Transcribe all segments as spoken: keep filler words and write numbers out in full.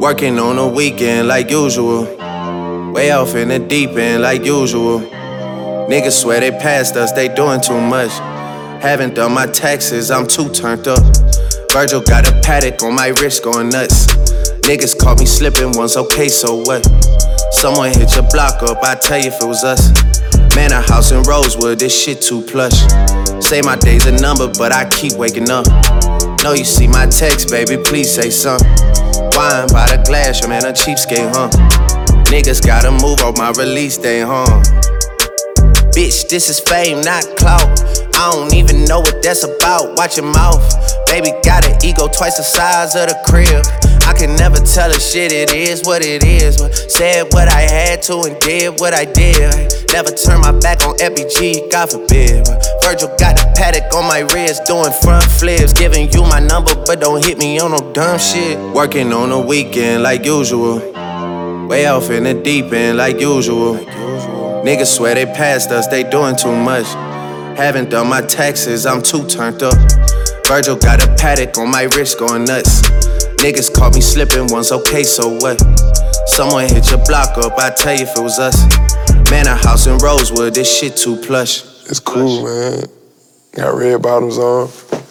Working on the weekend like usual. Way off in the deep end like usual. Niggas swear they passed us, they doing too much. Haven't done my taxes, I'm too turned up. Virgil got a paddock on my wrist going nuts. Niggas caught me slipping once, okay, so what? Someone hit your block up, I tell you if it was us. Man, a house in Rosewood, this shit too plush. Say my day's a number, but I keep waking up. Know you see my text, baby, please say something. Wine by the glass, your man a cheapskate, huh? Niggas gotta move on my release day, huh? Bitch, this is fame, not clout. I don't even know what that's about, watch your mouth. Baby got an ego twice the size of the crib. I can never tell a shit, it is what it is. But said what I had to and did what I did. Never turn my back on F B G, God forbid. But Virgil got a paddock on my wrist, doing front flips. Giving you my number, but don't hit me on no dumb shit. Working on the weekend like usual. Way off in the deep end like usual. Niggas swear they passed us, they doing too much. Haven't done my taxes, I'm too turned up. Virgil got a paddock on my wrist going nuts. Niggas caught me slipping once, okay, so what? Someone hit your block up, I tell you if it was us. Man, a house in Rosewood, this shit too plush. It's cool, man. Got red bottoms on.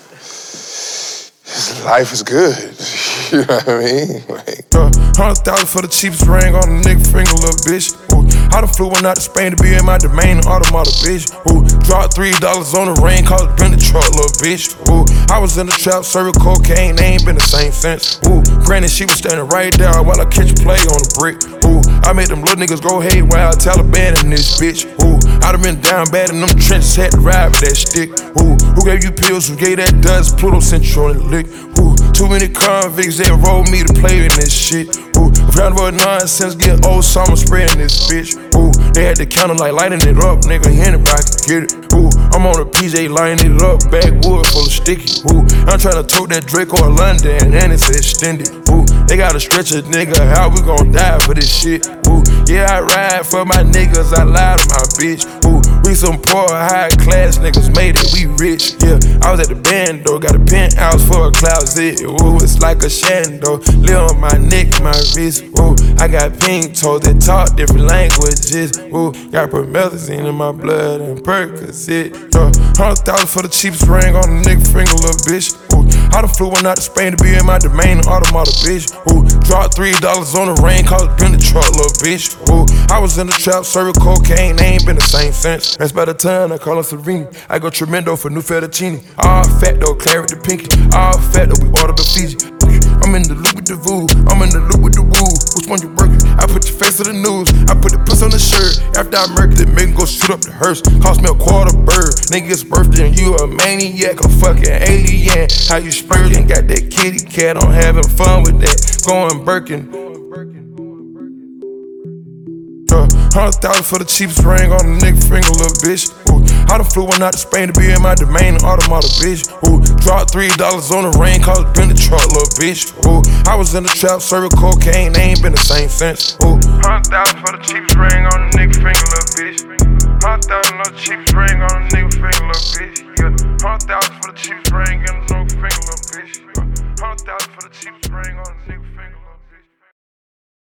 Life is good. You know what I mean? Like, uh, Hundred thousand for the cheapest ring on the nigga finger, little bitch. Ooh, I done flew one out to Spain to be in my domain, automata, bitch. Ooh, dropped three dollars on the ring, called it been the truck, little bitch. Ooh, I was in the trap, serving cocaine, they ain't been the same since. Ooh, granted she was standing right there while I catch a play on the brick. Ooh, I made them little niggas go haywire, Taliban in this bitch. Ooh, I done been down bad in them trenches, had to ride with that stick. Ooh, who gave you pills, who gave that dust? Pluto sent you on the lick. Ooh, too many convicts, they rolled me to play in this shit. Ooh, round about nonsense, get old summer spraying this bitch. Ooh, they had the counter like lighting it up, nigga, anybody can get it. Ooh, I'm on a P J lining it up, backwood full of sticky. Ooh, I'm tryna tote that Drake or London, and it's extended. Ooh, they gotta stretch a nigga, how we gon' die for this shit? Ooh, yeah, I ride for my niggas, I lie to my bitch. Ooh, we some poor, high class niggas, made it, we rich. Yeah, I was at the band though, got a penthouse for a closet. Ooh, it's like a shando, live on my neck, my wrist. Ooh, I got pink toes that talk different languages. Ooh, got promethazine in my blood and Percocet. Uh, Hundred thousand for the cheapest ring on the nigga finger, little bitch. Ooh, I done flew one out to Spain to be in my domain, automata, bitch. Ooh, dropped three dollars on the ring, called it been the truck, little bitch. Ooh, I was in the trap, serving cocaine, they ain't been the same since. That's by the time I call him Serene. I go tremendo for new fettuccine. All fat though, claret the pinky. All fat though, we ordered the Fiji. I'm in the loop with the voo, I'm in the loop with the woo. Which one you working? I put your face to the news, I put the puss on the shirt. After I murdered it, make him go shoot up the hearse. Cost me a quarter bird, nigga's birthday and you a maniac, a fucking alien. How you spurting? Got that kitty cat, I'm having fun with that. Going Birkin. Uh, Hundred thousand for the cheapest ring on the nigga finger, little bitch. Ooh, I done flew one out to Spain to be in my domain, automata, bitch. Ooh, dropped three dollars on the ring, called it been the truck, little bitch. Ooh, I was in the trap, serving cocaine, they ain't been the same since. Ooh, hundred thousand for the cheapest ring on the nigga finger, little bitch. Hundred thousand for the cheapest ring on the nigga finger, little bitch. Yeah, hundred thousand for the cheapest ring.